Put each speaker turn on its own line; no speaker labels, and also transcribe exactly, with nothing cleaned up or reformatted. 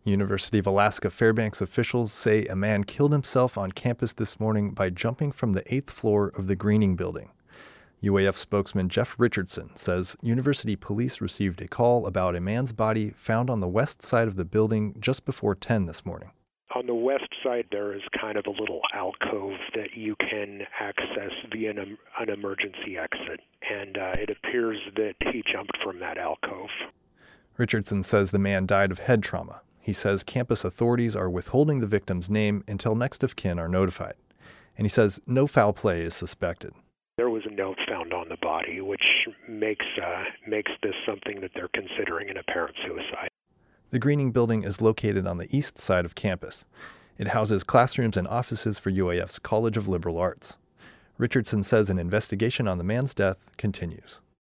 University of Alaska Fairbanks officials say a man killed himself on campus this morning by jumping from the eighth floor of the Greening Building. U A F spokesman Jeff Richardson says university police received a call about a man's body found on the west side of the building just before ten this morning.
On the west side, there is kind of a little alcove that you can access via an, an emergency exit, and uh, it appears that he jumped from that alcove.
Richardson says the man died of head trauma. He says campus authorities are withholding the victim's name until next of kin are notified. And he says no foul play is suspected.
There was a note found on the body, which makes uh, makes this something that they're considering an apparent suicide.
The Greening Building is located on the east side of campus. It houses classrooms and offices for U A F's College of Liberal Arts. Richardson says an investigation on the man's death continues.